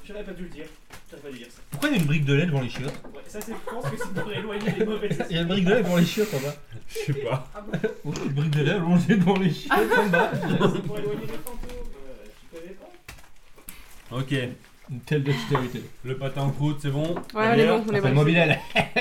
J'aurais pas dû le dire. J'aurais pas dû dire ça. Pourquoi il y a une brique de lait devant les chiottes? Ouais, ça c'est, je pense que c'est pour éloigner les mauvais esprits. Il y a une brique de lait devant les chiottes en bas. Je sais pas. Ah bon? Oh, une brique de lait allongée devant les chiottes en bas. C'est pour éloigner les fantômes. Tu connais pas? Ok. Une telle dextérité. Le patin en croûte, c'est bon. Ouais, on est bon, on est Appelle-moi bon. Bilal.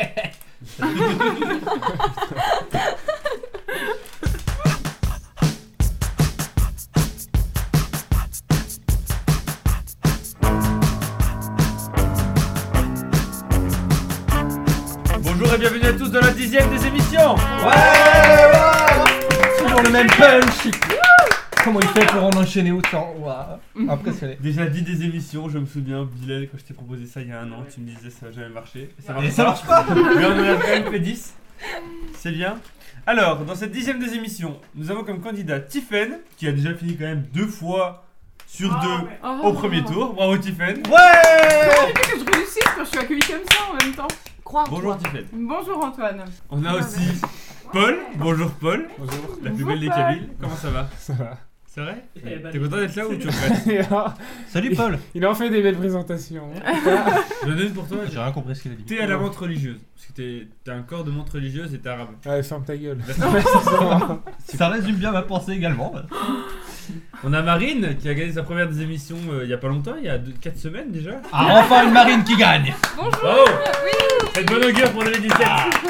Bonjour et bienvenue à tous dans la 10ème des émissions. Ouais. Toujours le même punch. Comment il fait pour en enchaîner autant? Waouh. Impressionné. Déjà 10 des émissions, je me souviens, Bilal, quand je t'ai proposé ça il y a un an, tu me disais ça va jamais marcher. Et ça marche pas. Mais on en a quand même fait 10. C'est bien. Alors, dans cette 10ème des émissions, nous avons comme candidat Tiffen, qui a déjà fini quand même 2 fois sur 2 Oh. au premier tour. Bravo Tiffen. Ouais. Que je réussisse quand je suis accueillie comme ça en même temps. Crois en Bonjour toi. Tiffen. Bonjour Antoine. On a aussi Paul. Bonjour Paul. Bonjour. La plus Bonjour, belle des Paul. Kabyles. Comment ça va? Ça va. C'est vrai? Eh ben, T'es content d'être là ou tu regrettes? Salut Paul. Il en fait des belles présentations. Je donne pour toi. J'ai rien compris ce qu'il a dit. T'es à la montre religieuse. Parce que t'as un corps de montre religieuse et t'es arabe. Ouais, ferme ta gueule. Ça résume bien ma pensée également. On a Marine qui a gagné sa première des émissions il y a pas longtemps, il y a 4 semaines déjà. Ah, enfin une marine qui gagne. Bonjour. Bravo! C'est de bonne augure pour l'année 17.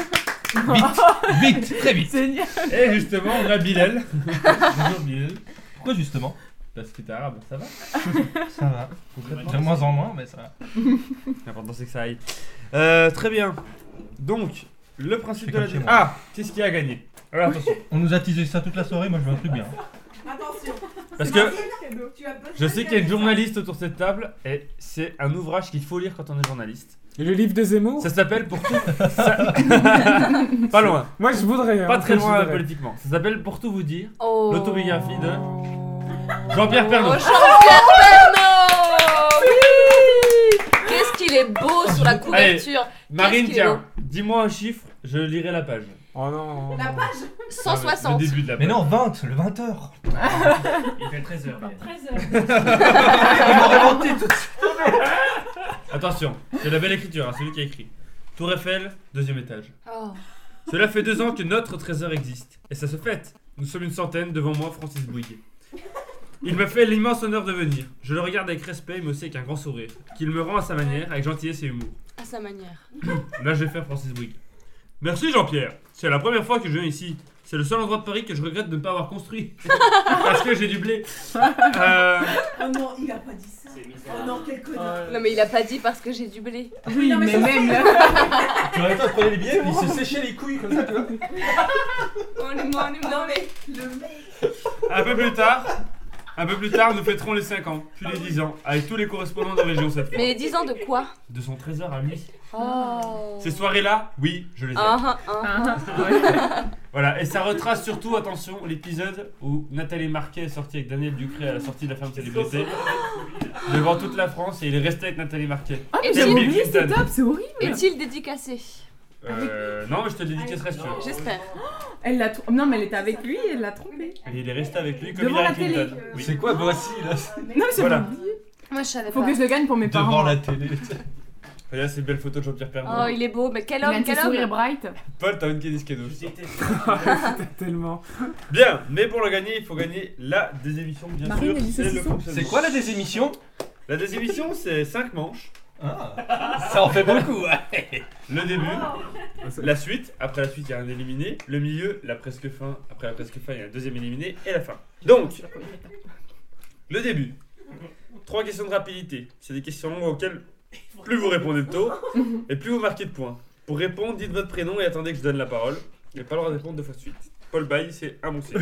Vite, très vite. Génial. Et justement, on a Bilal. Bonjour Bilal. Pourquoi justement? Parce que t'es arabe, ça va? Ça va. De moins en moins, mais ça va. L'important c'est que ça aille. Très bien. Donc, le principe C'est de la... comme chez moi. Ah! Qu'est-ce qui a gagné? Alors attention. On nous a teasé ça toute la soirée, moi je veux un truc bien. Attention. Parce que Tu as besoin je sais qu'il y a une journaliste autour de cette table et c'est un ouvrage qu'il faut lire quand on est journaliste. Et le livre de Zemmour. Ça s'appelle Pour tout... ça- Pas loin. Moi je voudrais. hein. Pas très Je loin voudrais. politiquement. Ça s'appelle Pour tout vous dire. Oh. L'autobiographie de Jean-Pierre Pernaut. Oh, Jean-Pierre Pernaut. Oui. Qu'est-ce qu'il est beau sur la couverture. Marine, Qu'est-ce qu'il est tiens, dis-moi un chiffre, je lirai la page. Oh non. La page Le 160. début de la Mais page. non, 20, le 20h. Il fait 13h. On m'aurait menti tout de suite. Attention, c'est la belle écriture, hein, celui qui a écrit. Tour Eiffel, 2e étage. Oh. Cela fait 2 ans que notre trésor existe. Et ça se fête. Nous sommes une centaine, devant moi, Francis Bouygues. Il me fait l'immense honneur de venir. Je le regarde avec respect, mais aussi avec un grand sourire, qu'il me rend à sa manière, avec gentillesse et humour. À sa manière. Là, je vais faire Francis Bouygues. Merci Jean-Pierre. C'est la première fois que je viens ici. C'est le seul endroit de Paris que je regrette de ne pas avoir construit. Parce que j'ai du blé. Oh non, il a pas dit ça. C'est mis Oh non, quel connard. Non mais il a pas dit parce que j'ai du blé. Oui, Non, mais mais ça même là. Tu en même temps, il prenait les billets, puis il se séchait les couilles comme ça, tu vois. Non mais le mec. Un peu plus tard, nous fêterons les 5 ans, puis les 10 ans, avec tous les correspondants de région cette fois. Mais 10 ans de quoi? De son trésor à lui. Oh. Ces soirées-là, oui, je les aime. Ah, ah, ah. Voilà, et ça retrace surtout, attention, l'épisode où Nathalie Marquet est sortie avec Daniel Ducré à la sortie de la ferme célébrité, devant toute la France, et il est resté avec Nathalie Marquet. Ah, mais Et j'ai Bill oublié, c'est Clinton. top, c'est horrible. Est-il dédicacé? Non, mais je te le dédicacerai si tu veux. J'espère. Elle l'a Non, mais elle était avec lui et elle l'a trompé. Et il est resté avec lui comme Devant Hillary la télé. Clinton. Oui. C'est quoi, voici là? Non, j'ai Voilà. oublié. Moi je savais Faut pas. que je le gagne pour mes parents. Devant la télé. Regarde ces belles photos de Jean-Pierre Pernaut. Oh, il est beau, mais quel Il a homme, un petit quel sourire homme. bright. Paul, t'as une caisse cadeau. Je déteste. Tellement. Bien, mais pour le gagner, il faut gagner la désémission, bien Marine, sûr. elle dit C'est le saucisson. fonctionnement. C'est quoi la désémission? La désémission, c'est 5 manches. Ah, ça en fait beaucoup, ouais. Le début, la suite, après la suite il y a un éliminé, le milieu, la presque fin, après la presque fin il y a un deuxième éliminé, et la fin. Donc, le début. 3 questions de rapidité. C'est des questions longues auxquelles plus vous répondez de tôt, et plus vous marquez de points. Pour répondre, dites votre prénom et attendez que je donne la parole. Vous n'avez pas le droit de répondre 2 fois de suite. Paul Baye, c'est à mon siège.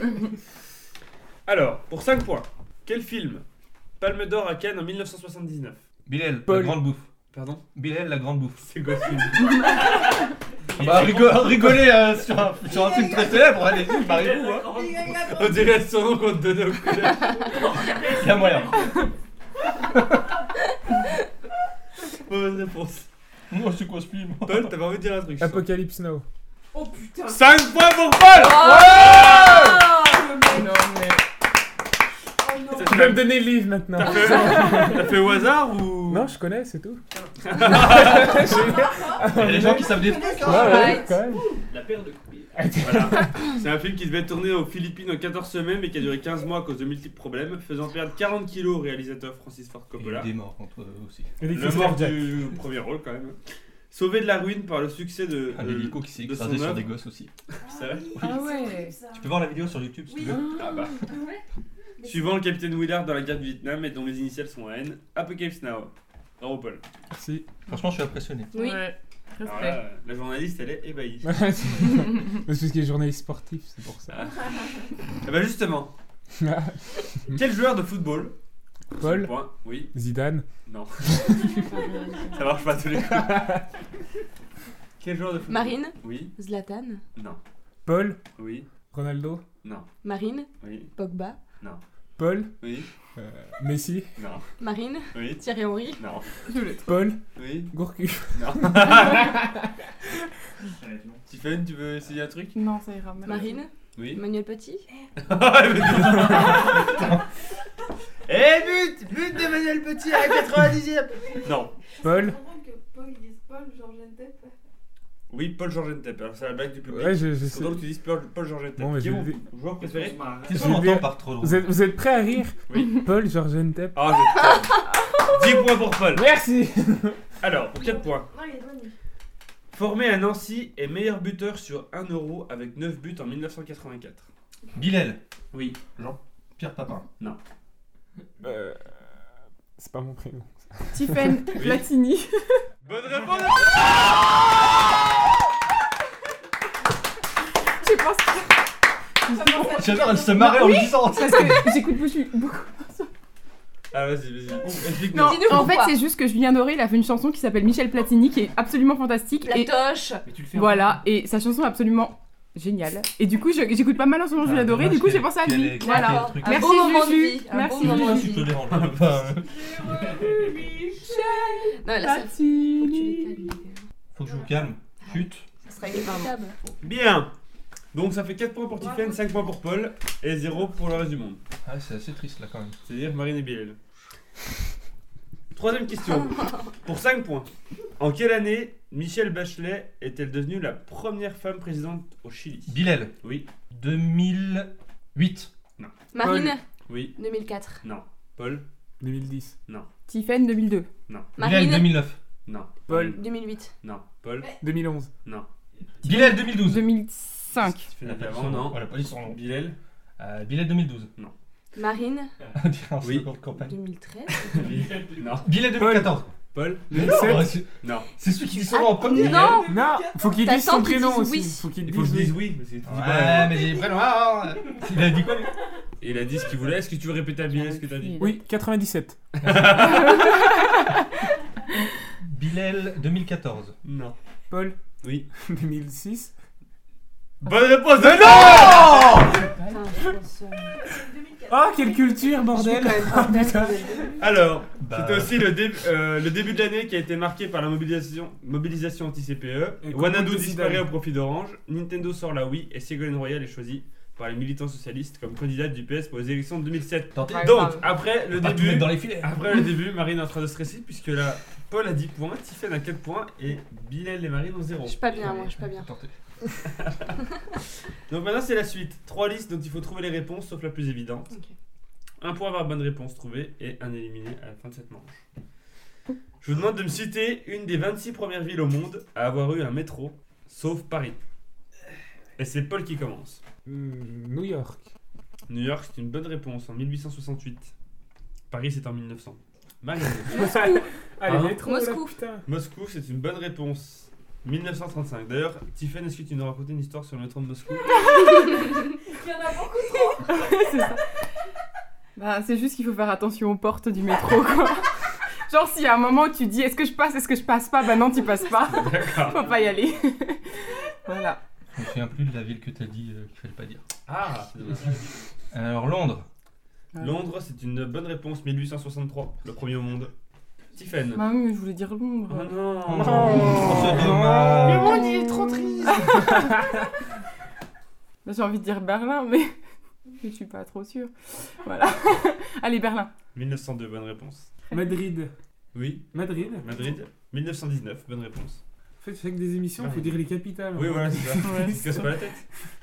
Alors, pour 5 points, quel film Palme d'or à Cannes en 1979. Bilal, Paul. la grande bouffe. Pardon? Bilal, la grande bouffe. C'est quoi ce film? Bah, rigoler sur un film très célèbre, allez-y, mariez-vous, hein. On dirait son nom qu'on te donnait au collège. Il y a moyen. Mauvaise réponse. Moi, c'est quoi ce film? Paul, t'avais envie de dire un truc. Apocalypse Now. Oh putain. 5 points pour Paul! Oh. Non, mais. Oh non. peux me donner le livre maintenant. T'as fait au hasard ou. Non, je connais, c'est tout. Il y a des gens qui savent des trucs. Ouais, quand même. La paire de couilles. Voilà. C'est un film qui devait être tourné aux Philippines en 14 semaines mais qui a duré 15 mois à cause de multiples problèmes, faisant perdre 40 kilos au réalisateur Francis Ford Coppola. Il y a des morts entre eux aussi. Le mort du premier rôle quand même. Sauvé de la ruine par le succès de. Un hélico qui s'est de écrasé son sur œuvre. des gosses aussi. C'est vrai. Ah ouais. Tu peux voir la vidéo sur YouTube si tu veux. Ah bah. Suivant le capitaine Willard dans la guerre du Vietnam et dont les initiales sont N. Apocalypse Now. Bravo Paul. Merci. Franchement, je suis impressionné. Oui. Ouais. Alors Respect. là, la journaliste elle est ébahie. C'est parce qu'il est journaliste sportif, c'est pour ça. Ah bah justement. Quel joueur de football Paul, Point. Oui. Zidane, Non. Ça marche pas tous les coups. Quel joueur de football Marine, Oui. Zlatan, Non. Paul, Oui. Ronaldo, Non. Marine, Oui. Pogba, Paul, Oui. Messi, Non. Marine, Oui. Thierry Henry, Non. Paul, Oui. Gourcuff. Non. Tiffany, tu veux essayer un truc Non, ça ira. Marine, Oui. Emmanuel Petit, Eh but d'Emmanuel Petit à la 90e. Non. Paul. que Paul dise Paul, Georges Entep. Oui, Paul Georges Entep. Alors c'est la blague du public. Ouais, je C'est sais. drôle que tu dises Paul Georges Entep. Bon, mais Qui est je mon vais- joueur préféré Qu'est-ce Je qu'on vais- entend par trop drôle? Vous êtes prêts à rire Oui. Paul, Georges Entep. Ah, je 10 points pour Paul. Merci. Alors, pour 4 points. Non, il est bonne. Formé à Nancy et meilleur buteur sur 1 euro avec 9 buts en 1984. Bilal. Oui. Pierre Papin. C'est pas mon prénom. Tiffen Platini. Bonne réponse. Je pense J'adore, elle se marrait en le disant. parce que j'écoute beaucoup. Ah, vas-y. Explique-nous. Non, Dis-nous en fait, pourquoi. c'est juste que Julien Doré, il a fait une chanson qui s'appelle Michel Platini, qui est absolument fantastique. la Et toche. Mais tu le fais voilà, et sa chanson est absolument géniale. Et du coup, j'écoute pas mal en ce moment Julien Doré, du coup, j'ai pensé à lui. Voilà. Un Merci, beau moment de Juju. vie. Un Merci, beau moment de Tu te vie. déranges pas. Non, là, c'est. Faut que tu les calmes. Faut que je vous calme. Chut. Ça sera inévitable. Bien. Donc ça fait 4 points pour Tiffen, 5 points pour Paul et 0 pour le reste du monde. Ah, c'est assez triste là quand même. C'est-à-dire Marine et Bilal. Troisième question. Pour 5 points. En quelle année Michelle Bachelet est-elle devenue la première femme présidente au Chili? Bilal. Oui. 2008. Marine, Oui. 2004. Non. Paul? 2010. Tiffen 2002. Bilal Marine, 2009. Non. Paul. 2008. Non. Paul? 2011. Non. Bilal 2012. 2005. Tiffen avait avant, non. Voilà, pas dit son nom. Bilal? Bilal 2012. Marine, On dirait un Oui. second de campagne. 2013. Non. Bilal 2014. Paul? 2007. Non. C'est celui qui dit son nom en premier. Non, Non, faut qu'il dise T'attends son qu'il prénom dise aussi. oui. Faut qu'il Il faut que dise je dise oui. oui, parce que tu dis pas. Ouais, mais j'ai prénom. Il a dit quoi lui? Et il a dit ce qu'il voulait. Est-ce que tu veux répéter à Bilal ce que t'as dit? Oui, 97. Bilal 2014. Non. Paul. Oui. 2006. Bonne réponse de Ah, quelle culture, bordel. Alors, Bah, c'était aussi le début de l'année qui a été marqué par la mobilisation anti-CPE. Et Wanadu Coucou de disparaît Zidane. au profit d'Orange. Nintendo sort la Wii et Ségolène Royal est choisie par les militants socialistes comme candidate du PS pour les élections de 2007. tentez. Ouais. Donc, grave. après le Pas tout début, mettre dans les filets. Marine est en train de stresser puisque là, Paul a 10 points, Tiffen a 4 points et Bilal et Marine ont 0. Je suis pas bien, moi, je suis pas bien. Tentez. Donc maintenant c'est la suite. 3 listes dont il faut trouver les réponses sauf la plus évidente. Ok. Un point avoir bonne réponse trouvée et un éliminé à la fin de cette manche. Je vous demande de me citer une des 26 premières villes au monde à avoir eu un métro, sauf Paris. Et c'est Paul qui commence. New York. New York c'est une bonne réponse en 1868. Paris c'est en 1900. Marine. Allez, Hein métro, là, Moscou. putain. Moscou c'est une bonne réponse. 1935. D'ailleurs, Tiffen, est-ce que tu nous racontais une histoire sur le métro de Moscou? Il y en a beaucoup. Bah, c'est juste qu'il faut faire attention aux portes du métro, quoi. Genre, s'il y a un moment où tu dis est-ce que je passe pas, bah non, tu passes pas. D'accord. Faut pas y aller. Voilà. Je me souviens plus de la ville que t'as dit qu'il fallait pas dire. Ah, c'est dommage. Alors Londres. Londres, c'est une bonne réponse, 1863, le premier au monde. Tiffen. Bah oui, mais je voulais dire Londres. Oh non. C'est dommage. Le monde, il est trop triste. Bah, j'ai envie de dire Berlin, mais. je suis pas trop sûre. Voilà. Allez, Berlin. 1902, bonne réponse. Madrid. Oui. Madrid. Madrid. 1919, bonne réponse. En fait, avec des émissions, il faut dire les capitales. Oui, voilà, c'est ça. Ouais, Il se casse pas la tête.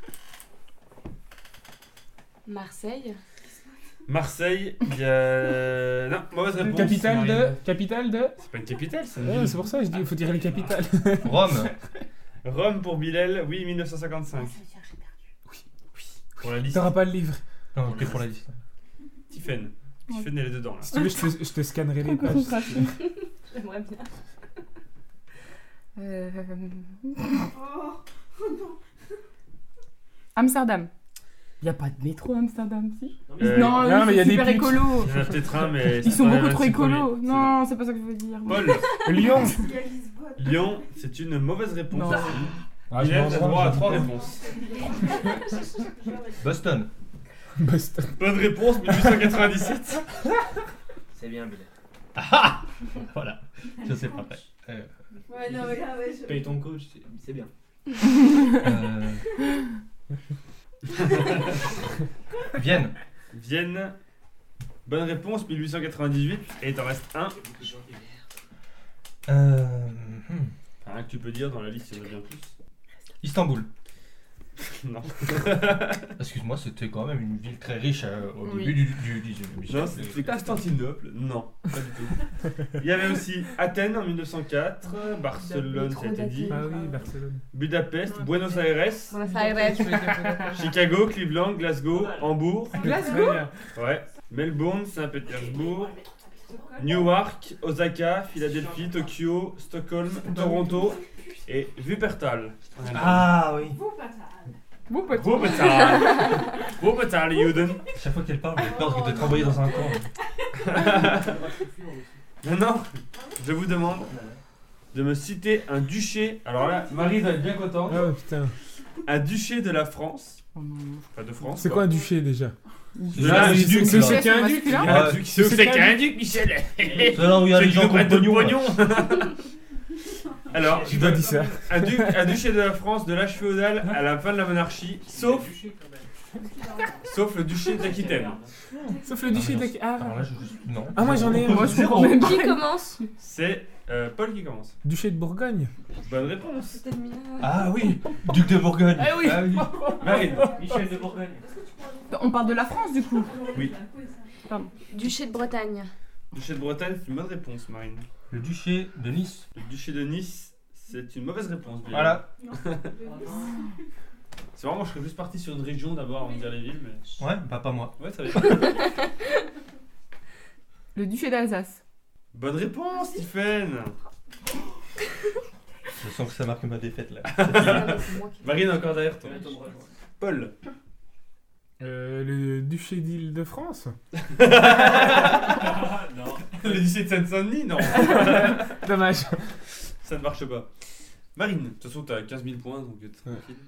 Marseille. Marseille, il y a. Non, mauvaise réponse. Capitale de. C'est pas une capitale, c'est une Ouais, ville. c'est pour ça que je dis il faut dire les capitales. Rome. Rome pour Bilal, oui, 1955. Pour la liste. T'auras pas le livre. Non, ok, pour la liste. Tiffen. Tiffen, elle est dedans là. Si tu veux, je te scannerai les pages. J'aimerais bien. Amsterdam. Il y a pas de métro à Amsterdam, si Non, non, mais il y a des super putes. écolo. Il y en a peut-être un, mais. Ils sont c'est pas beaucoup le trop 26e écolos. premier. Non, c'est pas ça que je veux dire. Paul, Lyon. Il y a Lisbonne. Lyon, c'est une mauvaise réponse. Non. Ah, je Bilal m'en a branle, droit à j'en 3 ai pas. réponses. Boston. Boston. Bonne réponse, 1897. C'est bien, Bilal. Voilà. Je sais pas. Ouais, non, mais là, ouais, je... Paye ton coach, c'est bien. Vienne. Vienne. Bonne réponse, 1898. Et il t'en reste un. Un que tu peux dire dans la liste, il y en a bien plus. Istanbul. Non. Excuse-moi, c'était quand même une ville très riche au Oui. début du 19e Non, siècle. c'était Constantinople. Non, pas du tout. Il y avait aussi Athènes en 1904, Barcelone, ça a été dit, Ah oui, Barcelone. Budapest, Buenos Aires, Buenos Aires. Chicago, Cleveland, Glasgow, Hambourg, Glasgow. ouais, Melbourne, Saint-Pétersbourg, Newark, Osaka, Philadelphie, Tokyo, Stockholm, Toronto et Wuppertal. Ah oui. Vous, petit. Wuppertal. Wuppertal, Juden. Chaque fois qu'elle parle, j'ai peur de te renvoyer dans un coin. Maintenant, je vous demande de me citer un duché. Alors là, Marie va être bien contente. Oh putain. Un duché de la France. Oh non. Pas de France. C'est quoi un duché déjà Là, les ducs, c'est là. c'est qu'un duc. Masculin. Il y a un Ouais. duc. C'est qu'un duc, Michel. C'est là où il y a C'est les qui gens nous qui ont prennent le tout le pognon. pognon. Alors, Tu dois dire ça. un duché de la France de l'âge féodal à la fin de la monarchie, sauf le duché d'Aquitaine. Sauf le duché de Alors là, non. Ah, moi, j'en ai un. Moi, je Zéro. comprends même pas. Qui commence C'est Paul qui commence. Duché de Bourgogne. Bonne réponse. C'était le mien. Ah oui, duc de Bourgogne. Ah oui. Marine. Michel de Bourgogne. On parle de la France, du coup. Oui. Duché de Bretagne. Duché de Bretagne, c'est une bonne réponse, Marine. Le duché de Nice. Le duché de Nice, c'est une mauvaise réponse. Bilal. Voilà. C'est vraiment, je serais plus parti sur une région d'abord avant de dire les villes, mais. Ouais, bah pas moi. Ouais, ça va être. Le duché d'Alsace. Bonne réponse, Stephen. Je sens que ça marque ma défaite là. C'est moi qui- Marine, encore derrière toi. Paul. Le duché d'Île-de-France. Non. Le duché de Seine-Saint-Denis, non. Dommage. Ça ne marche pas. Marine, de toute façon, t'as 15 000 points, donc t'es tranquille.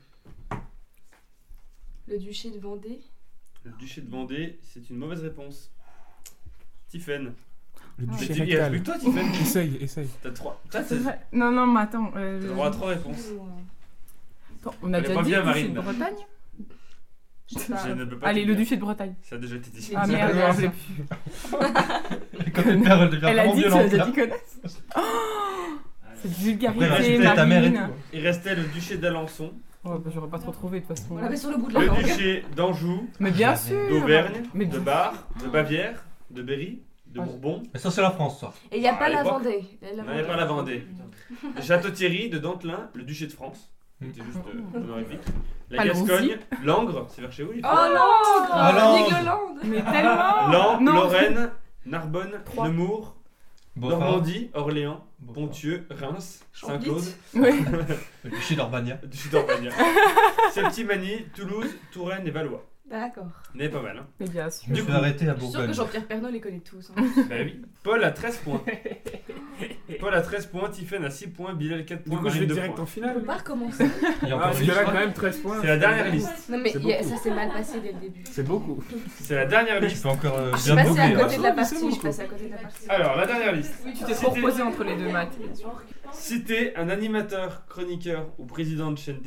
Le duché de Vendée. Le duché de Vendée, c'est une mauvaise réponse. Stephen. Le Mais duché tu il reste plus rectal. que toi, Stephen. Essaye. T'as 3. T'as C'est vrai. Non, non, mais attends. le droit à 3 réponses. Attends, on a Elle est déjà pas dit bien, le duché Marine. de Bretagne. Je ne peux pas Allez, te le dire. duché de Bretagne. Ça a déjà été dit. Ah merde, je l'ai plus. Quand elle perd, elle devient Elle a vraiment dit, tu violente. as là. dit connasse. Oh, cette Après, vulgarité, rajouter ta mère et Marine. tout. Il restait le duché d'Alençon, Oh, bah, j'aurais pas trop trouvé de toute façon. On l'avait sur le bout de la le langue. duché d'Anjou, Mais bien J'avais- sûr. d'Auvergne, Mais de Bar, de Bavière, de Berry, de Ah, Bourbon. Mais ça, c'est la France, ça. Et il n'y a Ah, pas à la l'époque. Vendée. Non, il n'y a pas la Vendée. Château-Thierry, de Dantelin, le duché de France. C'était juste honorifique. La Allons-y. Gascogne, Langres, c'est vers chez vous. Oh non Ah, Langres. Nigloland. Mais tellement. Langres, Non. Lorraine, Narbonne, 3. Nemours, Beaufort. Normandie, Orléans, Beaufort. Pontieux, Reims, Chambly. Saint-Claude, Ouais. Le duché d'Orbania. duché d'Orbagne, Septimanie, Toulouse, Touraine et Valois. D'accord. On est pas mal, hein. Mais bien sûr. Je me Du suis coup, arrêté à Je suis sûre Bourgogne. que Jean-Pierre Pernaut les connaît tous. hein. Bah oui. Paul a 13 points. Paul a 13 points, Tiffen a 6 points, Bilal 4 Du points, coup, je vais Marine 2 direct points. en On finale. peut pas recommencer. Il y a Ah, encore parce une que là, histoire. quand même, 13 points. C'est la dernière liste. Non mais C'est ça s'est mal passé dès le début. C'est beaucoup. C'est la dernière Tu liste. peux encore Je suis bien passée à bouger. côté de la Ah, c'est partie. bon, Je suis passée à côté de la partie. Alors, la dernière liste. Oui, tu t'es trop reposé entre les deux maths. Citez un animateur, chroniqueur ou président de chaîne télé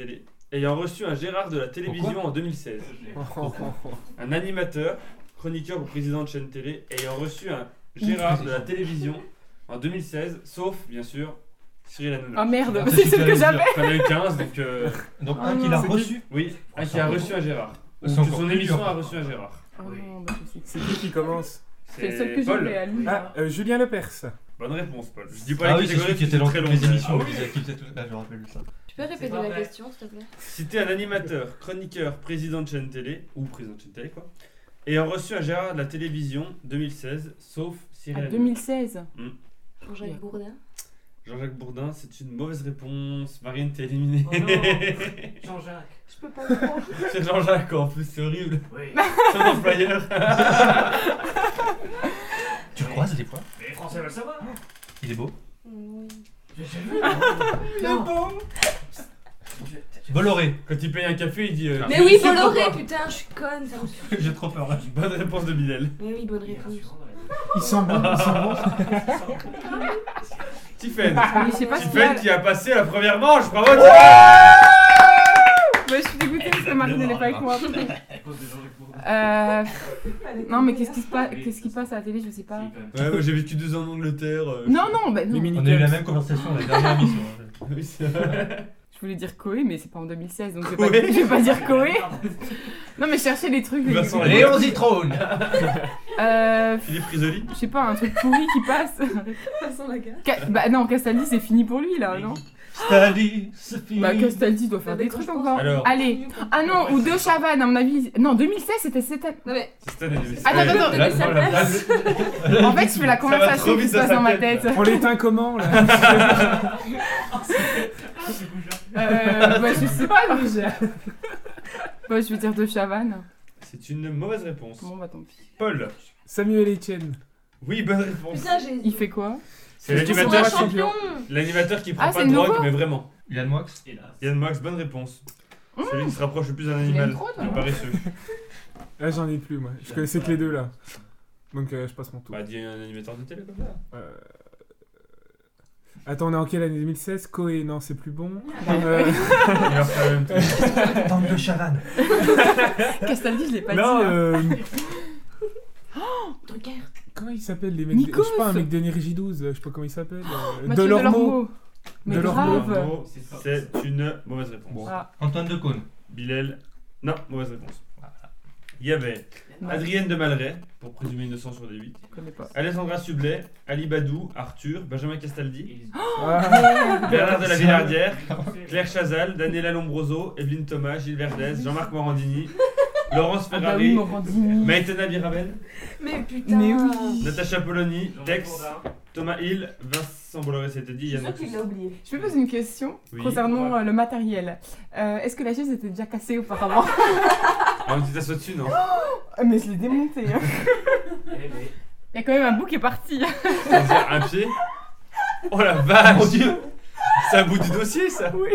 ayant reçu un Gérard de la télévision en 2016. Un animateur, chroniqueur ou président de chaîne télé ayant reçu un Gérard de la télévision en 2016, sauf, bien sûr, Cyril Hanouna. Ah merde, Ah, c'est ce que dire. j'avais. T'en as eu 15, donc... Donc Ah un qui non. l'a C'est qui reçu. Oui, un qui a reçu un Gérard. Ou C'est que encore son plus émission dur. a reçu un Gérard. Oh non, bah je sais. C'est qui commence? C'est le seul que Paul. j'avais à lui. Ah, Julien Lepers. Bonne réponse, Paul. Je dis pas Ah les oui, c'est celui catégories qui était dans très toutes long. les émissions. Ah oui. Qui faisait tout. Ah, je me rappelle de ça. Tu peux répéter la question, s'il te plaît? Citer un animateur, chroniqueur, président de chaîne télé, ou président de chaîne télé quoi, ayant reçu un Gérard de la télévision 2016, sauf Cyril Ah, Hanouna. 2016. Jean-Jacques Bourdin. Jean-Jacques Bourdin, c'est une mauvaise réponse. Marine, t'es éliminée. Oh non. Jean-Jacques. Je peux pas le prendre. C'est Jean-Jacques en plus, c'est horrible. Oui. Son employeur. Tu le croises des fois. Mais les Français veulent savoir. Il est beau. Oui. J'ai vu. Bolloré. Quand il paye un café, il dit. Mais je oui, sais Bolloré, pourquoi. putain, je suis conne, ça me suffit. J'ai trop peur là. Bonne réponse de Bilal. Mais oui, bonne réponse. Ils sont bons, ils sont bons. Tiffen. Mais je sais pas si Tiffen qui a passé la première manche. Bravo, Tiffen. Ouais, je suis dégoûtée parce que Marine n'est pas avec moi. À cause de Jean-Jacques Bourdin. Non, mais qu'est-ce qui passe à la télé, je sais pas. Ouais, moi j'ai vécu 2 ans en Angleterre. Non, non, bah non. Les On a eu la même conversation la dernière émission. Oui, c'est vrai. Je voulais dire Koé, mais c'est pas en 2016, donc je Koé. vais pas dire Koé. Non, mais chercher les trucs. Vincent les- Léon Zitrone. Philippe Risoli. Je sais pas, un truc pourri qui passe. Passons la gare. Bah non, Castaldi, c'est fini pour lui là, non? Stadi, c'est fini. Bah Castaldi doit faire des trucs encore. Alors. Allez. Ah non, ou De Chavannes, à mon avis. Non, 2016, c'était cette année. Non mais, C'est Stan et Davis. Attends, Ouais. attends, Là, sa voilà. place. En fait, je fais la trop conversation qui vite se dans passe sa dans ma tête, tête. On l'éteint comment là? Bah, je sais pas déjà. Bah, je vais dire De Chavannes. C'est une mauvaise réponse. Bon, bah tant pis. Paul. Samuel Etienne. Oui, bonne réponse. putain, j'ai. Il fait quoi? C'est Ils sont l'animateur un qui... champion. l'animateur qui prend Ah, pas c'est de nouveau drogue, mais vraiment. Yann Moix. Yann Max, bonne réponse. Celui qui se rapproche le plus d'un Il animal. aime trop, toi, Le non paresseux. Là, j'en ai plus, moi. Je connaissais que les deux là. Donc, je passe mon tour. Bah, dis un animateur de télé comme ça. Attends, on est en quelle année? 2016? Koé, non, c'est plus bon. Il va faire le même truc. Tente de Chavannes. Castaldi, je l'ai pas Non, dit. Drucker. comment il s'appelle les mecs? Nikos. Je sais pas, un mec d'Énergie 12, je sais pas comment il s'appelle. Mathieu Delormeau. Delormeau. Mais Delormeau. grave. Bravo, c'est une mauvaise réponse. Bon. Ah, Antoine Decaune. Bilal, non, mauvaise réponse. Il y avait non, Adrienne de Malray, pour présumer innocent sur des 8. je connais pas. Alessandra Sublet, Ali Badou, Arthur, Benjamin Castaldi, Ah, Bernard de la Villardière, Claire Chazal, Daniela Lombroso, Evelyne Thomas, Gilles Verdez, Jean-Marc Morandini, Laurence Ah bah oui, Ferrari, Morandini. Maïtena Biraben, Mais putain. Mais oui. Natacha Polony, Jean-Jacques Tex, Bourdin. Thomas Hill, Vincent Bolloré, c'était dit, Je Yann sais qu'il l'a oublié. Je peux poser une question Oui. concernant le matériel. Est-ce que la chaise était déjà cassée auparavant? Ah, on dit t'assois dessus, non? Mais je l'ai démontée. Hein. Eh ben, Il y a quand même un bout qui est parti. C'est-à-dire un pied? Oh la vache! Mon Dieu. C'est un bout du dossier, ça? Oui.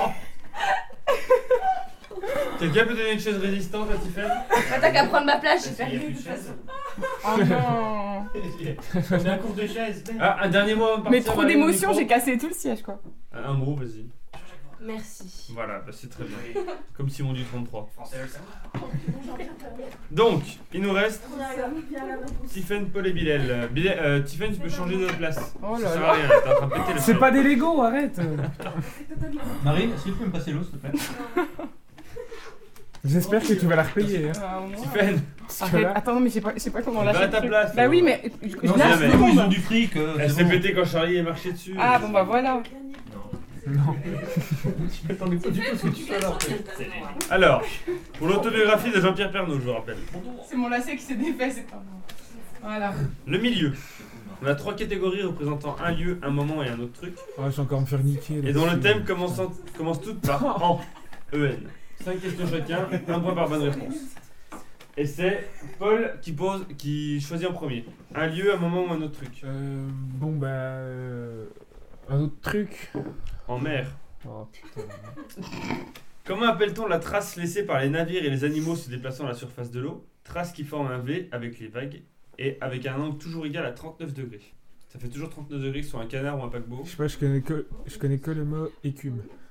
Quelqu'un peut donner une chaise résistante à Tiffany? T'as qu'à prendre ma place, j'ai parce qu'il y a perdu. plus de chaises. Oh non. On est à court de chaises. Ah, un dernier mot avant de Mais partir, trop Marine, d'émotion, au micro. j'ai cassé tout le siège quoi. Un mot, vas-y. Merci. Voilà, bah c'est très bien. Comme Simon du 33. Français veulent savoir. Donc, il nous reste Tiffen, Paul et Bilal. Tiffen, tu peux changer de place. Oh Ça là sert là. à rien, t'es en train de péter le c'est show. pas des Lego, arrête. Marine, est-ce que tu peux me passer l'eau, s'il te plaît? J'espère que tu vas la repayer. Hein. Ah, au moins. Tiffen, Parce que Arrête, là, attends, non, mais je sais pas comment Va à lâcher. ta le truc. place, Bah alors. oui, mais je Non, lâche c'est la tout. même. Ils ont du fric. elle c'est s'est bon. pétée quand Charlie est marché dessus. Ah bon bah voilà. non. Je m'attendais pas du tout à ce que tu sois là. Alors, pour l'autobiographie de Jean-Pierre Pernaut, je vous rappelle. C'est mon lacet qui s'est défait, c'est pas bon. Voilà. Le milieu. On a 3 catégories représentant un lieu, un moment et un autre truc. Ah, je vais encore me faire niquer. Et dont le là-dessus. thème commence toutes par en. EN. 5 questions chacun, 1 point par bonne réponse. Et c'est Paul qui choisit en premier. Un lieu, un moment ou un autre truc. Bon, bah. Un autre truc. En mer. Oh putain. Comment appelle-t-on la trace laissée par les navires et les animaux se déplaçant à la surface de l'eau? Trace qui forme un V avec les vagues et avec un angle toujours égal à 39 degrés. Ça fait toujours 39 degrés sur un canard ou un paquebot. Je sais pas, je connais que le mot écume.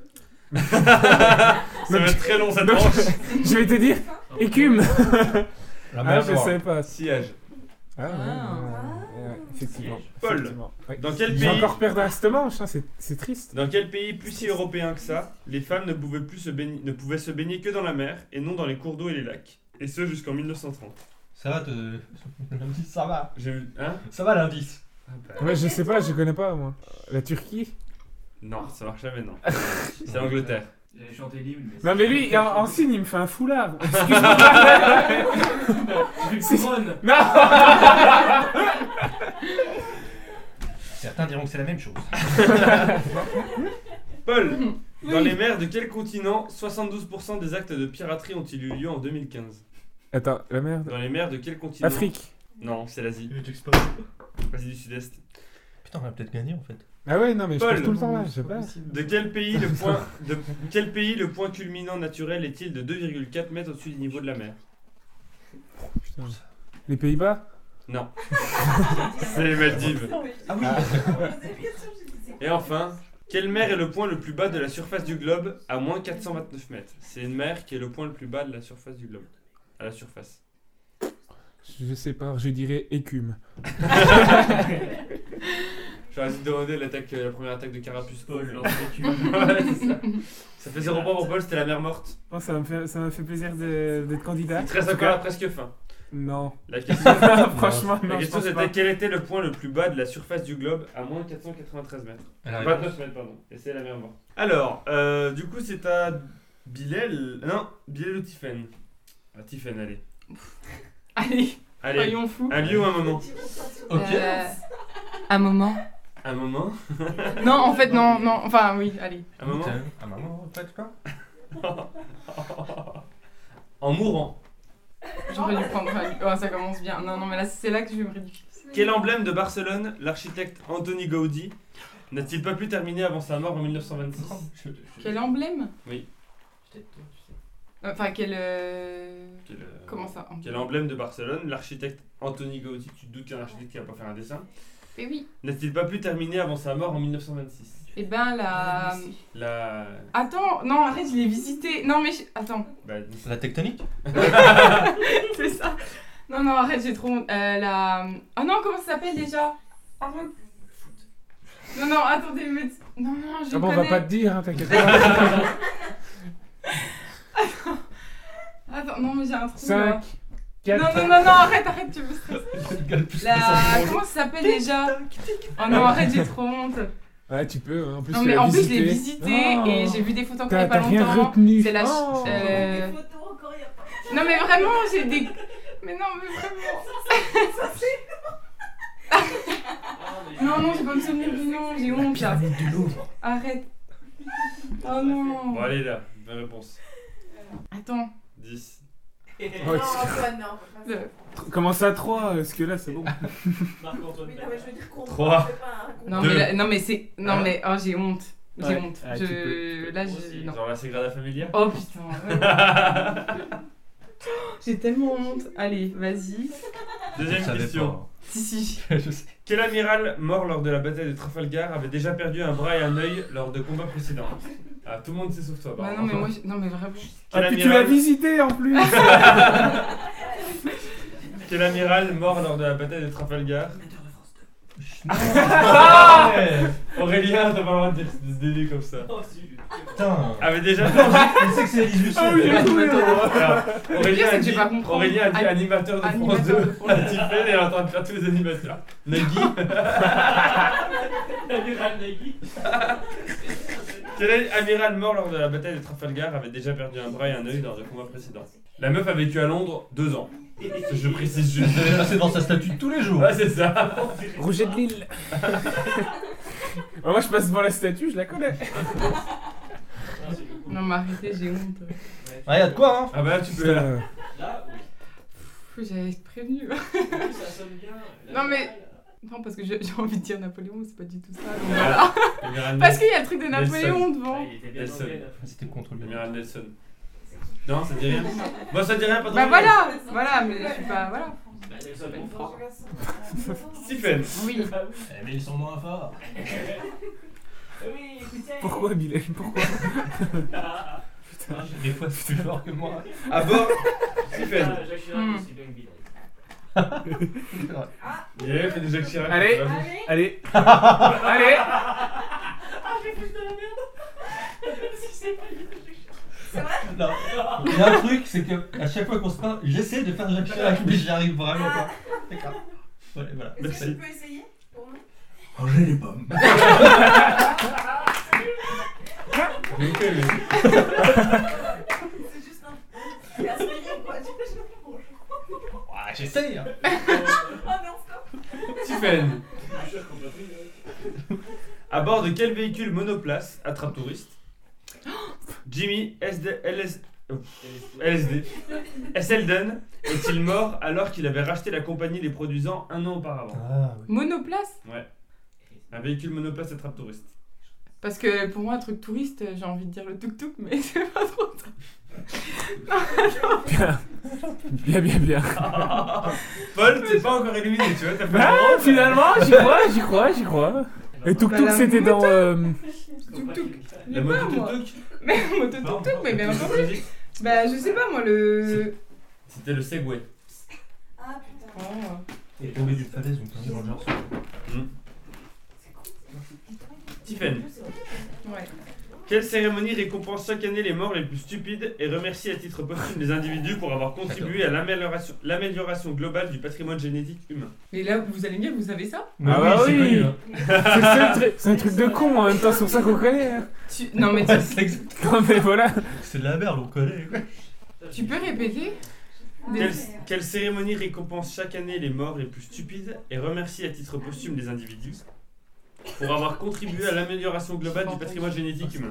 Ça va être très long cette manche. Je vais te dire, écume. La Ah, mer je Noire. sais pas. Sillage. Ah, ouais, effectivement. Paul. Effectivement. Ouais. Dans quel J'ai pays encore perdu à cette manche, hein, c'est triste. Dans quel pays plus si européen que ça, les femmes ne pouvaient se baigner que dans la mer et non dans les cours d'eau et les lacs. Et ce jusqu'en 1930. Ça va, l'indice, ça va. J'ai vu. Hein Ça va l'indice. Ouais, je sais pas, je connais pas moi. La Turquie? Non, ça marche jamais, non. C'est l'Angleterre. J'avais chanté l'hymne, mais Non mais lui, en signe, il me fait un foulard. Excuse-moi. c'est couronne. Non. Certains diront que c'est la même chose. Paul, dans les mers de quel continent 72% des actes de piraterie ont-ils eu lieu en 2015? Attends, la merde. Dans les mers de quel continent? Afrique. Non, c'est l'Asie. L'Asie du Sud-Est. Putain, on va peut-être gagner en fait. Ah ouais, non mais je Paul. perds tout le temps là, je sais pas. De quel pays le point culminant naturel est-il de 2,4 mètres au-dessus du niveau de la mer? Putain. Les Pays-Bas? Non. C'est les Maldives. Ah oui. Et enfin, quelle mer est le point le plus bas de la surface du globe à moins 429 mètres? C'est une mer qui est le point le plus bas de la surface du globe. À la surface. Je sais pas, je dirais écume. J'aurais dû demander la première attaque de Carapuce. Paul, Ouais, c'est ça. Ça fait 0 points pour Paul, c'était la mer morte. Oh, ça m'a fait plaisir d'être candidat. Il te reste encore la presque fin. Non. La question, Franchement, la non, je question pense c'était pas. quel était le point le plus bas de la surface du globe à moins 493 mètres? La réponse. 29 mètres, pardon. Et c'est la mer morte. Alors, du coup, c'est à Bilal. Non, Bilal ou Tiffen? Ah, Tiffen, allez. Allez, Allez, soyons fous. un lieu ou un moment? Ok. Un moment. Un moment? Non, en fait, non, non. Enfin, oui, allez. Un moment? Un moment, peut-être pas. En mourant. J'aurais dû prendre. Oh, ça commence bien. Non, non, mais là, c'est là que je me réduis. Quel emblème de Barcelone l'architecte Antoni Gaudí n'a-t-il pas pu terminer avant sa mort en 1926? Quel emblème? Oui. Enfin, quel. Quel, Comment ça? Quel emblème de Barcelone l'architecte Antoni Gaudí, tu te doutes qu'un architecte qui va pas faire un dessin, Eh oui. n'a-t-il pas pu terminer avant sa mort en 1926? Eh ben, la. La... Attends, non, arrête, je l'ai visité. Non, mais. Attends. Bah, La tectonique. C'est ça. Non, non, arrête, j'ai trop honte. La. Ah non, comment ça s'appelle déjà? Arrête. Non, non, attendez, mais. Non, non, je Ah bon, on va connais. pas te dire, hein, t'inquiète pas. Attends, non, mais j'ai un trou. 5, là. 4. Non, non, non, non, arrête, arrête, tu me stresses. La. Comment ça s'appelle déjà? Oh non, arrête, j'ai trop honte. Ouais, tu peux, hein, en plus. Non, tu mais l'as en plus, je l'ai visité. visité Oh. et j'ai vu des photos il y a T'as pas rien longtemps. retenu. C'est la. Oh. Des photos encore, il y a pas. Non, mais vraiment, j'ai des. Mais non, mais vraiment. Non, non, j'ai pas me souvenir du nom, j'ai honte là. Du Louvre. Arrête. Oh non. Bon, allez là, bonne réponse. Attends. 10. Oh, Non, Antoine, non. faut pas ça. Comment ça 3? Parce que là, c'est bon. Marc-Antoine. Oui, non, mais je veux dire qu'on 3. fait pas un Non, Deux. mais, non, mais c'est. Non, Hein? mais. Oh, j'ai honte. J'ai Ouais. honte. Ah, tu Je. Là, je. Non. Genre la Sagrada Familia? Oh putain. J'ai tellement honte. Allez, vas-y. Deuxième Je savais question. Si, si. pas. Je sais. Quel amiral mort lors de la bataille de Trafalgar avait déjà perdu un bras et un œil lors de combats précédents? Ah, tout le monde sait sauf toi. Bah pardon. non, mais moi. Non, mais vraiment. Ah, Quel puis tu l'as amiral... visité en plus. Quel amiral mort lors de la bataille de Trafalgar? Aurélien, t'as pas le droit de dire de se délier comme ça. Oh, si, Putain. Avait déjà. Je sais que c'est les Ah oui, illusions. oui, oui. Alors, Le Aurélien pire, c'est a que j'ai dit, pas compris. Aurélien a dit animateur de France Animateur 2. de France On a dit fait et elle est en train de faire tous les animateurs. Nagui. Amiral Nagui. Quel amiral mort lors de la bataille de Trafalgar avait déjà perdu un bras et un œil lors de combats précédents? La meuf a vécu à Londres 2 ans. Je précise juste. C'est dans sa statue de tous les jours. Ouais, c'est ça. Roger de Lille. Moi, je passe devant la statue, je la connais. Non, mais arrêtez, j'ai honte. Ah, y'a de quoi, hein. Ah bah là, tu peux. Là. Là, J'avais prévenu. oui, ça sonne bien. Non, mais- Non, parce que j'ai envie de dire Napoléon, c'est pas du tout ça. Donc voilà. Amiral Parce qu'il y a le truc de Nelson. Napoléon Ah, devant. il était bien Nelson. anglais, là. C'était contre lui. Amiral Nelson. Non, ça dit rien. Moi, ça dit rien, pas trop. Bah voilà, voilà, mais je suis pas. Voilà. Bah, Nelson Montfort. Stephen. Oui. Ah oui. Mais ils sont moins forts. Oui, écoutez. Pourquoi, Bilal? Pourquoi? Des fois, c'est plus fort que moi. À bord. Stephen. Jacques Chirac aussi bien que Bilal. Yeah, fais des Jacques Chirac. Allez. Vas-y. Allez. Allez. Ah, j'ai foutu dans la merde. Si c'est pas lui, C'est vrai? Non. Il y a un truc, c'est que à chaque fois qu'on se parle, j'essaie de faire Jacques Chirac, mais j'y arrive vraiment pas. D'accord. Ouais, voilà. Est-ce que Merci. tu peux essayer pour nous? Ranger les pommes. J'ai fait, lui. C'est juste un. C'est aspiré quoi. Ah, j'essaye. Hein. Oh non, stop. Stephen. À bord de quel véhicule monoplace attrape-touriste Jimmy LSD Selden est-il mort alors qu'il avait racheté la compagnie les produisant un an auparavant? Ah oui. Monoplace? Ouais. Un véhicule monoplace attrape-touriste. Parce que pour moi, un truc touriste, j'ai envie de dire le tuk-tuk, mais c'est pas trop ça. Bien. Paul, t'es pas encore éliminé, tu vois, t'as fait Ah, un finalement, j'y crois. Et Tuk Bah, Tuk, la c'était dans. Tuk-tuk. La Mais moto pas, moi. tuk-tuk. Mais moto tuk-tuk, mais bien entendu. Bah, je sais pas, moi, le. C'était le Segway. Ah putain. Oh. Et tomber d'une falaise, donc dans le genre. Stephen. Ouais. Quelle cérémonie récompense chaque année les morts les plus stupides et remercie à titre posthume les individus pour avoir contribué à l'amélioration globale du patrimoine génétique humain? Mais là, vous allez me dire, vous savez ça? Ah bah c'est oui. connu, hein. C'est un truc de con en même temps, c'est pour ça qu'on connaît. Hein. Non, mais Ouais, c'est exact. Non, mais voilà. C'est de la merde, on connaît. Quoi. tu peux répéter? Quelle cérémonie récompense chaque année les morts les plus stupides et remercie à titre posthume les individus pour avoir contribué à l'amélioration globale du patrimoine génétique humain?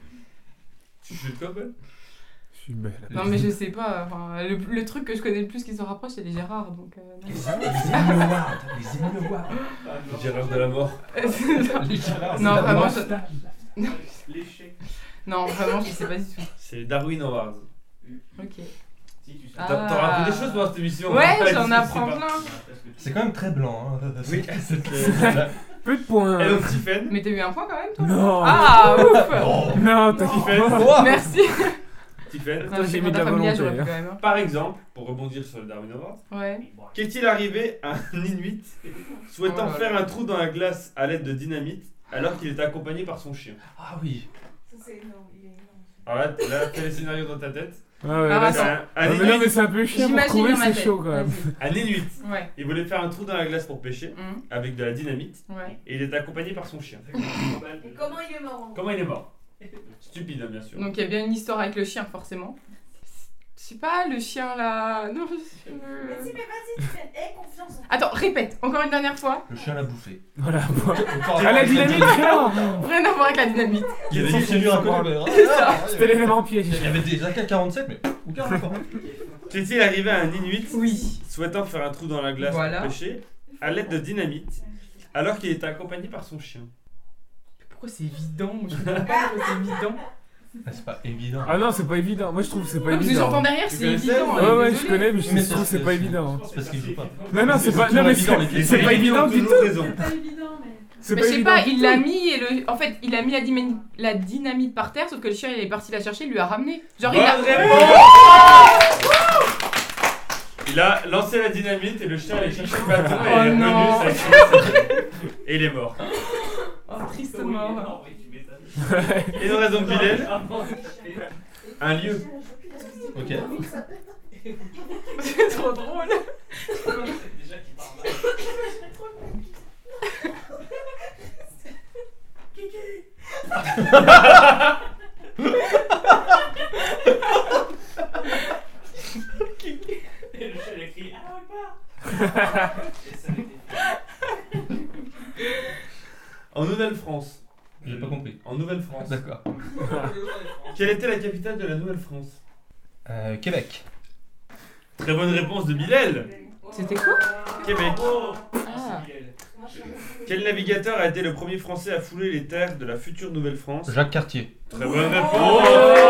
Tu joues de quoi, Ben? Je suis belle. Non, mais je sais pas. Enfin, le truc que je connais le plus qui se rapproche, c'est les Gérards. Donc, non. Les Émile Award. Les Émile Award. Gérard de la mort. Non, vraiment, L'échec. non, vraiment, je sais pas du tout. C'est les Darwin Awards. Ok. Si tu sais. Ah. T'auras appris des choses pendant cette émission. Ouais, hein. j'en Tu sais apprends pas. plein. C'est quand même très blanc. Hein. Oui. Peu de points. Et donc Stephen. Mais t'as eu un point quand même, toi? Non. Ah, ouf! Oh. Non, t'as Stephen. Oh. Merci. Stephen. Non, j'ai j'ai mis mis de la familiale, volonté, j'aurais pu hein. quand même. Par exemple, pour rebondir sur le Darwin Award, Ouais. qu'est-il arrivé à un Inuit souhaitant Oh là là. faire un trou dans la glace à l'aide de dynamite alors qu'il était accompagné par son chien? Ah oui. Ça c'est énorme. Il est énorme. Alors là, fais les scénarios dans ta tête. Ah ouais, Ah, là, attends. c'est- Un Non, mais non, Inuit, mais c'est un peu chiant pour J'imagine trouver, dans ma c'est tête. chaud quand même. un Inuit, Ouais. il voulait faire un trou dans la glace pour pêcher Hum, avec de la dynamite ouais. et il était accompagné par son chien. Et comment il est mort? Comment il est mort? Stupide, hein, bien sûr. Donc il y a bien une histoire avec le chien, forcément. Je sais pas, le chien là. Non, Mais si, mais vas-y, tu fais. Aie confiance en Attends, répète, encore une dernière fois. Le chien l'a bouffé. Voilà. Encore Ah, la dynamite, rien. Rien à voir avec la dynamite. Il y avait des C'est murs à ça. côté. C'est ça. C'était l'élément piège. Il y avait des AK-47, mais aucun rapport. Qu'est-il arrivé à un Inuit Oui. souhaitant faire un trou dans la glace Voilà. pour pêcher à l'aide de dynamite alors qu'il était accompagné par son chien? Pourquoi c'est évident? Moi je comprends pas pourquoi c'est évident. Ah, c'est pas évident. Ah non, c'est pas évident. Moi je trouve que c'est pas Non, parce que j'entends évident. derrière, Tu c'est connaissais, évident. ouais, Ouais, ouais, je désolée. connais, mais je Mais trouve que c'est pas évident. C'est parce qu'il joue pas. Non, non, c'est pas. toujours Non, mais évident, les c'est filles. c'est pas évident du tout. raison. pas évident, mais. C'est Mais je sais évident pas, du il tout. l'a mis et le. En fait, il a mis la dynamite par terre, sauf que le chien il est parti la chercher, il lui a ramené. Genre il a. Bonne Il a lancé la dynamite et le chien allait chercher le bâton et Oh il est non. revenu, ça a explosé. Et il est mort. Oh, triste mort. Non, oui, tu m'étonnes. Et nous raison Bilal, un lieu. Ok. C'est trop drôle. Déjà qu'il parle mal. Et le chat il a crié Ah, Akbar. Et ça n'était En Nouvelle-France. J'ai pas compris. En Nouvelle-France. D'accord. Quelle était la capitale de la Nouvelle-France? Québec. Très bonne réponse de Bilal. C'était quoi? Québec. Ah. Quel navigateur a été le premier français à fouler les terres de la future Nouvelle-France? Jacques Cartier. Très bonne réponse.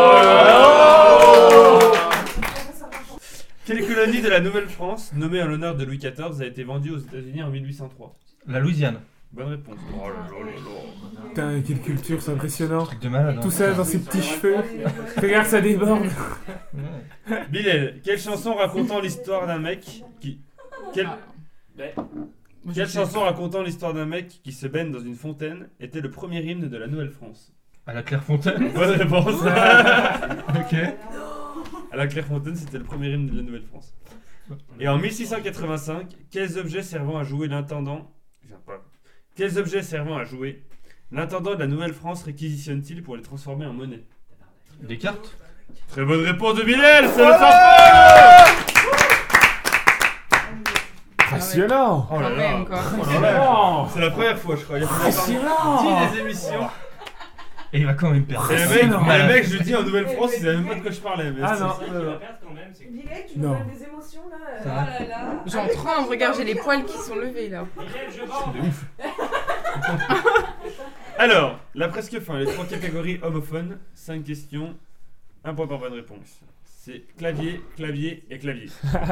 Quelle colonie de la Nouvelle-France, nommée en l'honneur de Louis XIV, a été vendue aux États-Unis en 1803? La Louisiane. Bonne réponse. Oh là là là là. Putain, quelle culture, c'est impressionnant. Truc de malade. Tout ça dans ses petits cheveux. Regarde, ça déborde. Bilal, quelle chanson racontant l'histoire d'un mec qui... Quelle chanson racontant l'histoire d'un mec qui se baigne dans une fontaine était le premier hymne de la Nouvelle-France? À la Clairefontaine. Bonne réponse. Ok. À la Clairefontaine, c'était le premier hymne de la Nouvelle-France. Et en 1685, quels objets servant à jouer l'intendant... Quels objets servant à jouer l'intendant de la Nouvelle-France réquisitionne-t-il pour les transformer en monnaie? Des cartes. Très bonne réponse de Bilal, c'est le temps. Passionnant. Oh là Quand là. même, quoi. Oh là là. C'est la première fois, je crois. Il y a Passionnant. 10 des émissions. Et il va quand même perdre. Et le mec, je lui dis en Nouvelle-France, il savait même pas de quoi je parlais. Mais Ah c'est- non. Bilal, tu Non. nous donnes des émotions là. Ça Oh va. là là. J'en tremble, regarde, j'ai les poils qui sont levés là. Alors, la presque fin, les 3 catégories homophones, 5 questions, 1 point par bonne réponse. C'est clavier, clavier et clavier.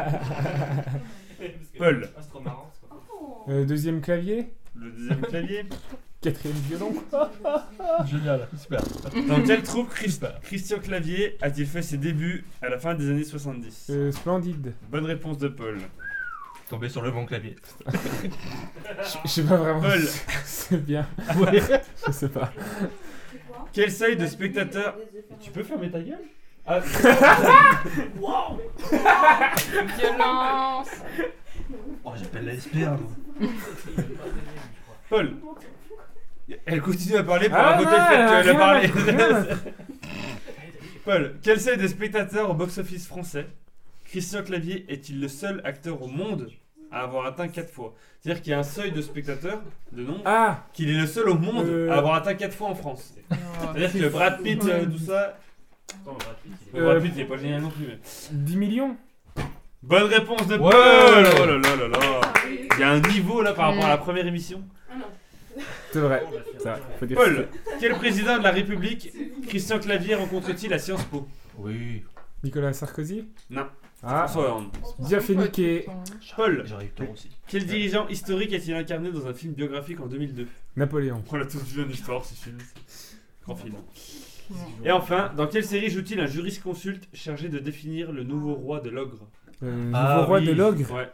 Paul, Deuxième clavier. le deuxième clavier. Quatrième violon. Génial. Super. Dans quelle troupe Christian Clavier a-t-il fait ses débuts à la fin des années 70? Splendide. Bonne réponse de Paul. Tombé sur le bon clavier. Je sais pas vraiment. Paul, C'est bien. Ouais. Je sais pas. quel seuil de spectateurs... Tu peux fermer ta gueule? Ah, Violence. Oh, j'appelle la SPA. Paul. Elle continue à parler pour Ah raconter non, le fait qu'elle a rien parlé. à- rien à- Paul, quel seuil de spectateurs au box-office français Christian Clavier est-il le seul acteur au monde à avoir atteint 4 fois? C'est-à-dire qu'il y a un seuil de spectateurs, de nombre, Ah. qu'il est le seul au monde à avoir atteint 4 fois en France. C'est-à-dire que Brad Pitt, tout ça... Brad Pitt, il est pas génial non plus. Mais... 10 millions. Bonne réponse de Paul. Ouais. Oh là là là là. Il y a un niveau là par rapport à la première émission. C'est vrai. Ça, faut dire Paul, quel président de la République Christian Clavier rencontre-t-il à Sciences Po? Oui. Nicolas Sarkozy. Non. Ah. François Hollande. Bien fait niquer. Paul, J'aurais eu tort aussi. quel dirigeant historique a-t-il incarné dans un film biographique en 2002? Napoléon. On l'a tous vu en histoire, ce film. Grand film. Et enfin, dans quelle série joue-t-il un jurisconsulte chargé de définir le nouveau roi de l'ogre? Nouveau roi de l'ogre. Ouais.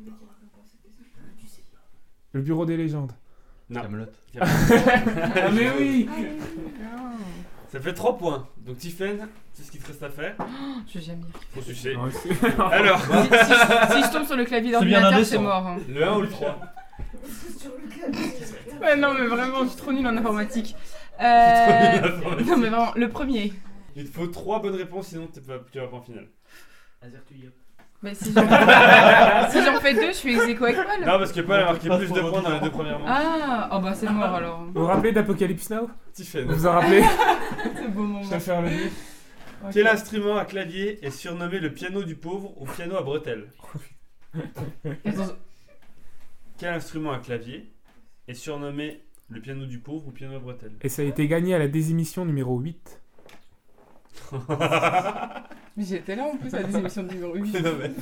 Le bureau des légendes. Non. Camelot. Ah mais oui. Ça fait 3 points. Donc Tiffen, c'est ce qu'il te reste à faire. Je vais jamais. Faut sucer. Ouais, Alors, Si je tombe sur le clavier C'est bien d'ordinateur, c'est indécent. mort. hein. le 1 ou le 3? Ouais, non, mais vraiment, je suis trop nulle en informatique. nulle en informatique. Non, mais vraiment, le premier. Il te faut 3 bonnes réponses, sinon tu vas pas en finale. Mais si j'en fais 2, je suis ex aequo avec Paul. Non, parce que Paul a marqué plus de points dans les 2 premières manches. Ah, oh bah c'est mort alors. Vous vous rappelez d'Apocalypse Now? Tiffen. Vous vous en rappelez? C'est beau moment. Je vais faire le livre. Ok. Quel instrument à clavier est surnommé le piano du pauvre ou piano à bretelles? Attends, Quel instrument à clavier est surnommé le piano du pauvre ou piano à bretelles? Et ça a été gagné à la désémission numéro 8. mais j'étais là en plus à des émissions de numéro 8. Non, mais-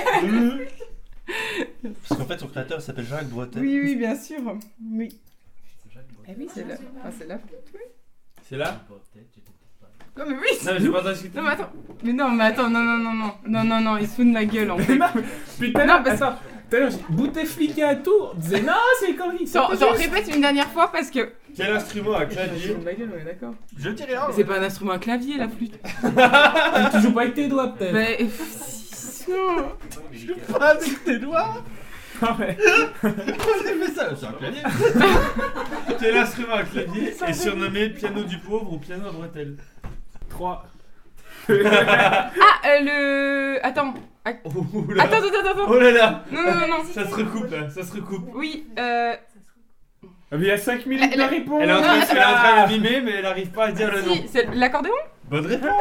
Parce qu'en fait, son créateur il s'appelle Jacques Bretel. Oui, oui, bien sûr. Oui. Eh oui, c'est là. Ah, c'est là. C'est là? Non, mais oui. Non, mais j'ai pas entendu ce que t'as Non, mais dit. attends. Mais non, mais attends, non, il se fout de la gueule en fait. Putain, Non, parce- attends. Tout à l'heure, j'ai Bouteflika à tout. On disait non, c'est quand il Genre, répète une dernière fois parce que. Quel instrument à Il se clavier fout de la gueule, on est d'accord. Je dis rien. C'est pas un instrument à clavier la flûte. Tu joues pas avec tes doigts peut-être. Mais. Pas avec tes doigts. Ah ouais. J'ai fait ça. C'est un clavier. Quel instrument à clavier est surnommé piano du pauvre ou piano à bretelles? 3. Ah, le. Attends. Oh là. Attends. Oh là là. Non. Ça se recoupe là, ça se recoupe. Oui, Ah, mais il y a 5 minutes de réponse. Elle est en Non, train, attends. elle est en train de mimer, mais elle arrive pas à dire le nom. Si, c'est l'accordéon. Bonne réponse,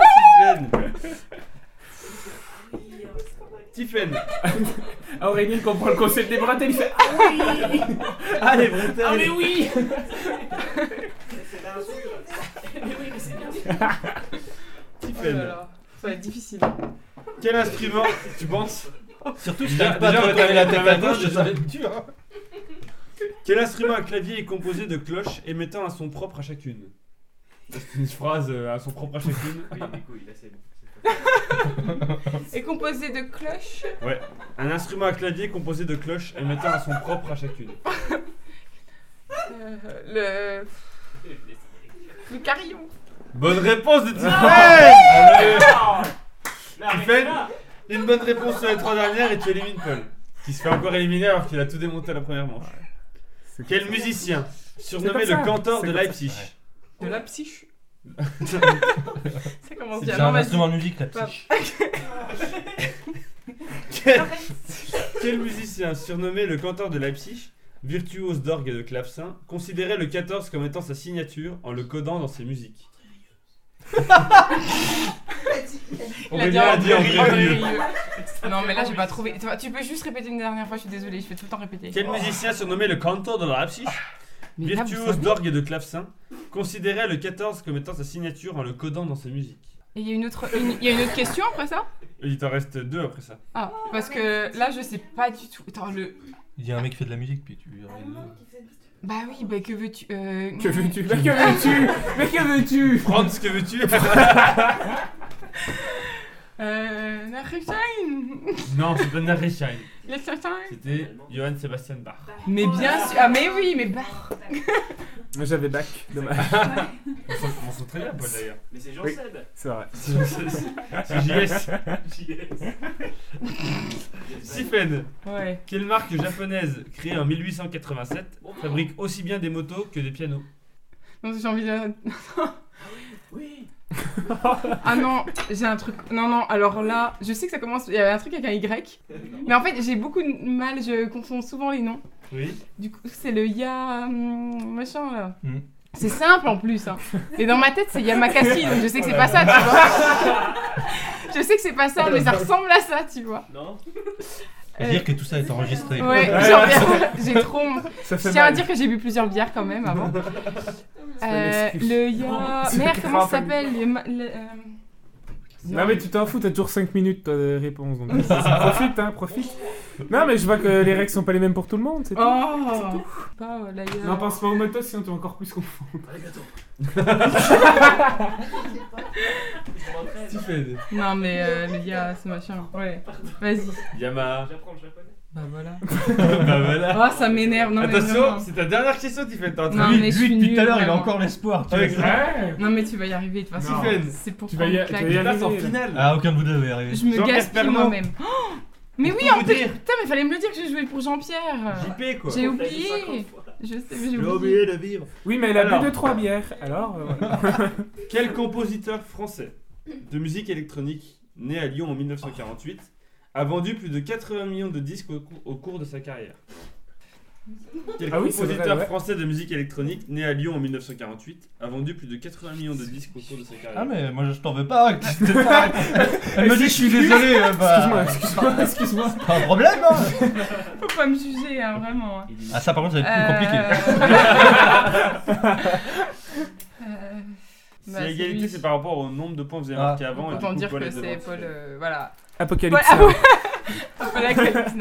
Tiffen. Tiffen. Aurélien comprend le concept des bretelles, il fait Ah, les bretelles. ah mais oui. Tiffen. Ça va être difficile. Quel instrument tu penses? Surtout si Déjà- t'arrives pas à déjà, te retaper la tête à déjà, gauche, déjà. ça va être dur. Hein. Quel instrument à clavier est composé de cloches émettant un son propre à chacune? C'est une phrase à son propre à chacune. Oui, des couilles, là c'est bon. Est composé de cloches. Ouais. Un instrument à clavier composé de cloches émettant un son propre à chacune. Le carillon. Bonne réponse de Tiffen. Tiffen, une bonne réponse sur les 3 dernières et tu élimines Paul, qui se fait encore éliminer alors qu'il a tout démonté à la première manche. Quel musicien, surnommé C'est comme le ça. cantor C'est de comme ça. Leipzig? De la psyche. Ça commence C'est bien. déjà Non, un vas-y. instrument de musique, la psyche. Quel musicien, surnommé le cantor de Leipzig, virtuose d'orgue et de clavecin, considérait le 14 comme étant sa signature en le codant dans ses musiques? Aurélien a dit André Rieu. Non, mais là, j'ai pas trouvé. Tu peux juste répéter une dernière fois, je suis désolée, je fais tout le temps répéter. Quel musicien surnommé le cantor de Leipzig, Mais là, vous virtuose savez. d'orgue et de clavecin, considérait le 14 comme étant sa signature en le codant dans ses musiques? Et il y a une autre question après ça? Il t'en reste 2 après ça. Ah, parce que là, je sais pas du tout. Attends, Il y a un mec qui fait de la musique, puis tu. Bah oui, bah que veux-tu Que veux-tu? Mais que veux-tu? Mais que veux-tu? Franz, que veux-tu? Nachrichten. Non, c'est pas Nachrichten. Liechtenstein. C'était Johann Sebastian Bach. Mais bien sûr. Ah, mais oui, mais bah. Moi j'avais bac, dommage. On s'en très bien, Paul d'ailleurs. Mais c'est Jean Oui. Seb. C'est vrai. C'est JS. Tiffen, Ouais. quelle marque japonaise créée en 1887 fabrique aussi bien des motos que des pianos? Non, j'ai envie de. Oui. Ah non, j'ai un truc. Non, non, alors là, je sais que ça commence. Il y avait un truc avec un Y. Mais en fait, j'ai beaucoup de mal, je confonds souvent les noms. Oui. Du coup, c'est le Ya. Machin là. Hmm. C'est simple en plus. Hein. Et dans ma tête, c'est Yamakasi, donc je sais que c'est pas ça, tu vois. Je sais que c'est pas ça, mais ça ressemble à ça, tu vois. Non. Dire que tout ça est enregistré. Ouais, genre, j'ai trop honte. Ça Je fait tiens à mal. dire que j'ai bu plusieurs bières quand même avant. excuse. Le Ya. C'est Merde, comment grave. ça s'appelle Non mais tu t'en fous, t'as toujours 5 minutes toi, de réponse, donc profite, hein, profite. Non mais je vois que les règles sont pas les mêmes pour tout le monde, c'est tout. Oh Pas la Ya. Non, pense pas aux motos sinon tu vas encore plus confondre. Allez, gâteau. Tiffen, Non mais le Ya, ce machin. Ouais. Vas-y. Yamaha. J'apprends le japonais. Bah voilà. Bah voilà. Oh, ça m'énerve. Non, mais Attention, vraiment. c'est ta dernière question, Tiffen. T'es en train Non, de. mais je Lui, suis depuis tout à nulle, l'heure, il a vraiment. encore l'espoir. tu Avec vois. Ouais. Non mais tu vas y arriver de toute façon. Tiffen. C'est pour Tu vas prendre y- une tu vas claque. y Tu passes en arriver, là. finale. Ah, aucun de vous deux va y arriver. Je me Jean-Pierre gaspille Pernaut. moi-même. Oh mais oui, Pour en vous plus. dire. Putain, mais fallait me le dire que j'ai joué pour Jean-Pierre. JP quoi. J'ai T'as dit oublié. 50 fois. Je sais, mais j'ai oublié. de vivre. Oui mais elle a Alors. bu 2-3 bières, alors voilà. Quel compositeur français de musique électronique, né à Lyon en 1948, a vendu plus de 80 millions de disques au cours de sa carrière? Quel Ah oui, c'est vrai, compositeur ouais. français de musique électronique, né à Lyon en 1948, a vendu plus de 80 millions de disques au cours de sa carrière? Ah, mais moi je t'en veux pas. Elle me dit, je suis désolé. Excuse-moi, excuse-moi, excuse-moi. C'est pas un problème, hein. Faut pas me juger, hein, vraiment. Hein. Ah, ça par contre, ça va être plus compliqué. Si Bah, l'égalité, lui. c'est par rapport au nombre de points que vous avez Ah. marqué avant. et du Autant coup, dire Paul que est c'est devant. Paul. Voilà. Apocalypse. Ah ouais. Paul Apocalypse.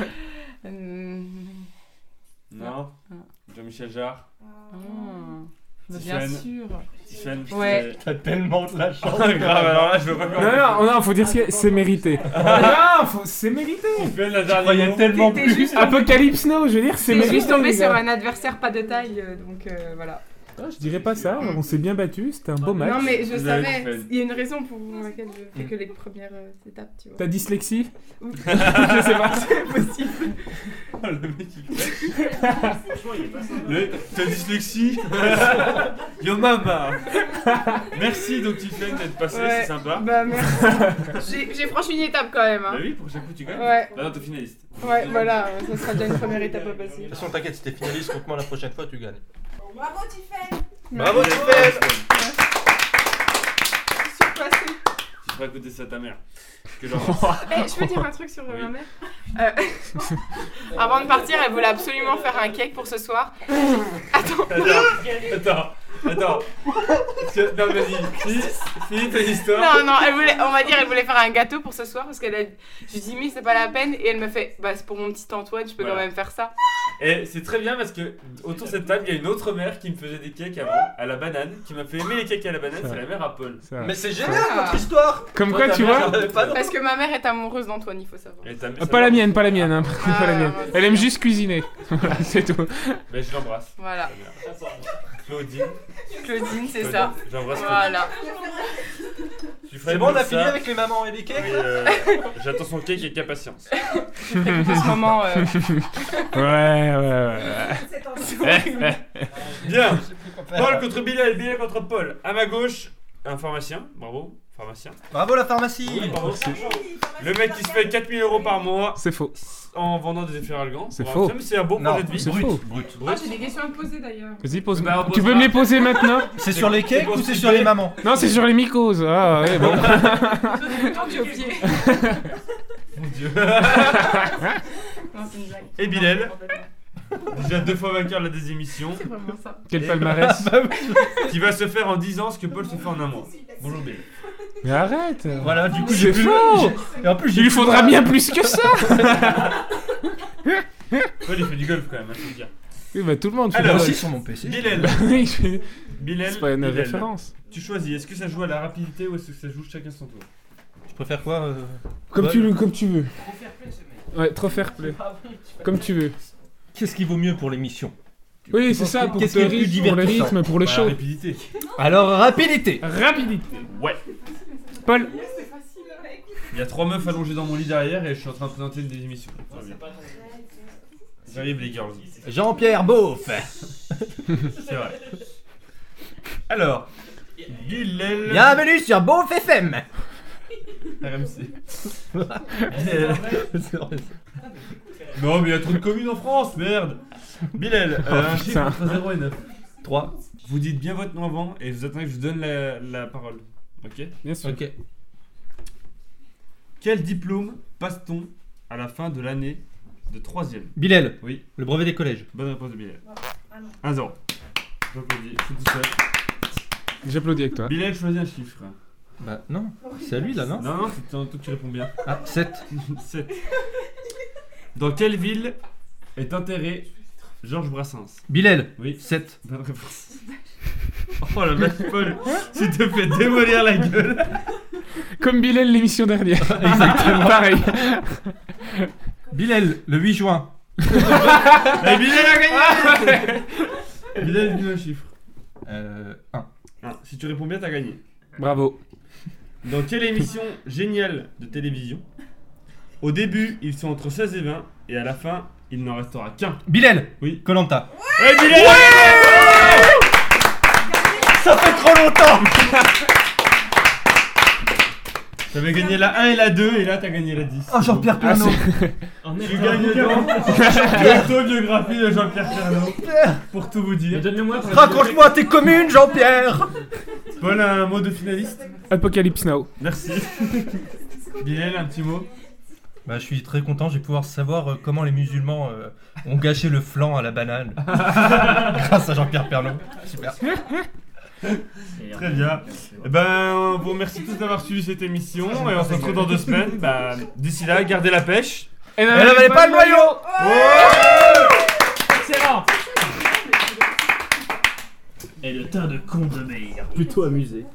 Non. Ah. Jean-Michel Jarre. Bien Tiffen. sûr. Tiffen. Ouais. T'as tellement de la chance. Grave, alors là, je veux pas Non, faut dire que c'est mérité. Non, c'est mérité. Tiffen, la Je dernière. croyais tellement T'es plus. juste Apocalypse Now, je veux dire, c'est C'est mérité. juste tombé les sur gars. un adversaire pas de taille, donc voilà. Ah, je dirais pas ça, on s'est bien battu, c'était un beau match. Non mais je Vous avez savais, fait. il y a une raison pour laquelle je fais que les premières étapes, tu vois. T'as dyslexie? Oui. Je sais pas. C'est possible. Oh, le mec il craque. Franchement, il est pas sympa. T'as dyslexie? Yo mama. Merci donc Tiffen d'être passé, Ouais. c'est sympa. Bah merci. J'ai franchi une étape quand même. Bah Hein. oui, pour chaque coup tu gagnes. Ouais. Bah non, t'es finaliste. Ouais, voilà, ça sera déjà une première étape à passer. De toute façon, t'inquiète, si t'es finaliste contre moi la prochaine fois, tu gagnes. Bravo Tiffen. Bravo, Tiffen. Surpassé. Tu feras écouter ça à ta mère. Que genre. Eh, je peux dire un truc sur Oui. ma mère Avant de partir, elle voulait absolument faire un cake pour ce soir. Attends. Attends. Parce que- Non, vas-y. Finis ton histoire. Non, non, on va dire, elle voulait faire un gâteau pour ce soir parce qu'elle a. Je lui dis, mais c'est pas la peine. Et elle me fait, bah, c'est pour mon petit Antoine, je peux Voilà. quand même faire ça. Et c'est très bien parce que autour de cette table, il y a une autre mère qui me faisait des cakes avant, à la banane, qui m'a fait aimer les cakes à la banane, c'est la mère à Paul. Ça va. Mais c'est génial votre histoire. Comme Toi, quoi, ta tu mère, vois. j'en avais pas Parce que ma mère est amoureuse d'Antoine, il faut savoir. Et ta mère, Ah, ça pas va. la mienne, pas la mienne, hein. Pas la mienne. Ah, Elle aime juste cuisiner. Voilà, c'est tout. Mais je l'embrasse. Voilà. Claudine. Claudine, c'est ça. J'embrasse Claudine. Voilà. Tu ferais C'est bon, on a ça. fini avec les mamans et les Oui, cakes. j'attends son cake avec impatience. En ce moment, Ouais. Bien. Paul contre Bilal, Bilal contre Paul. À ma gauche, un pharmacien. Bravo, pharmacien. Bravo la pharmacie. Bravo. Le mec qui se fait 4 000 € par mois C'est faux. en vendant des efferalgans. C'est Bravo. faux. Mais c'est un bon Non, projet de vie. c'est brut, faux. brut. Ah, j'ai des questions à te poser d'ailleurs. Vas-y, pose. Bah, on Tu posera. peux me les poser maintenant? C'est sur les cakes bon, ou c'est c'est sur bien. les mamans? Non, c'est sur les mycoses. Ah, ouais, bon. J'ai au pied. Mon dieu. Non, c'est une blague. Et Bilal, déjà 2 fois vainqueur de la désémission, C'est vraiment ça. Quel palmarès. qui va se faire en 10 ans ce que Paul se fait en un mois. Bonjour Bilal. Mais arrête. Voilà, du coup C'est j'ai plus. faux. Et en plus Il j'ai lui plus faudra le- bien plus que ça. Paul il fait du golf quand même, hein, je veux dire. Oui, bah tout le monde fait Alors, Moi ça. aussi sur mon PC. Bilal, Oui, je- Bilal, c'est pas une Bilal. référence. Tu choisis, est-ce que ça joue à la rapidité ou est-ce que ça joue chacun son tour? Je préfère quoi Comme Ouais. tu veux. Ouais, trop fair play. Comme tu veux. Qu'est-ce qui vaut mieux pour l'émission? Oui, c'est ça, pour Qu'est-ce le qui est le plus rythme, pour le divertissant? rythme, pour le Bah, show. rapidité. Alors rapidité. Rapidité. Ouais. Paul. Il y a 3 meufs allongées dans mon lit derrière et je suis en train de présenter une des émissions. J'arrive les girls. Jean-Pierre Beauf. C'est vrai. Alors, Bilal. Bienvenue sur Beauf FM. RMC. Non, mais il y a trop de communes en France, merde. Bilal, un chiffre putain. entre 0 et 9. 3. Vous dites bien votre nom avant et vous attendez que je vous donne la parole. Ok? Bien sûr. Ok. Quel diplôme passe-t-on à la fin de l'année de 3ème? Bilal. Oui. Le brevet des collèges. Bonne réponse de Bilal. 1-0. J'applaudis, je suis tout seul. J'applaudis avec toi. Bilal choisit un chiffre. Bah non. C'est à lui là, non? Non, non, c'est toi qui réponds bien. Ah, 7. 7. Dans quelle ville est enterré Georges Brassens? Bilal. Oui. 7. Bonne réponse. Oh la vache Paul, tu te fais démolir la gueule. Comme Bilal l'émission dernière. Exactement. Pareil. Bilal, le 8 juin. Et Bilal a gagné. Bilal dit un chiffre. 1. Si tu réponds bien, t'as gagné. Bravo. Dans quelle émission géniale de télévision, au début ils sont entre 16 et 20 et à la fin il n'en restera qu'un? Bilal. Oui. Koh-Lanta. Et Bilal Ça fait trop longtemps. T'avais gagné la 1 et la 2 et là t'as gagné la 10. Oh, Jean-Pierre Pernaut. Tu gagnes donc l'autobiographie de Jean-Pierre Pernaut. Pour tout vous dire. Donne-le-moi. Raccroche-moi à tes communes, Jean-Pierre. Paul a un mot de finaliste. Apocalypse Now. Merci. Bilal, un petit mot. Bah, je suis très content, je vais pouvoir savoir comment les musulmans ont gâché le flan à la banane. Grâce à Jean-Pierre Pernaut. Super. Très bien. Eh ben, on vous remercie tous d'avoir suivi cette émission et on se retrouve dans 2 semaines. Bah, d'ici là, gardez la pêche. Et n'avalez pas le noyau. Excellent. Et le tas de cons de mer, plutôt amusé.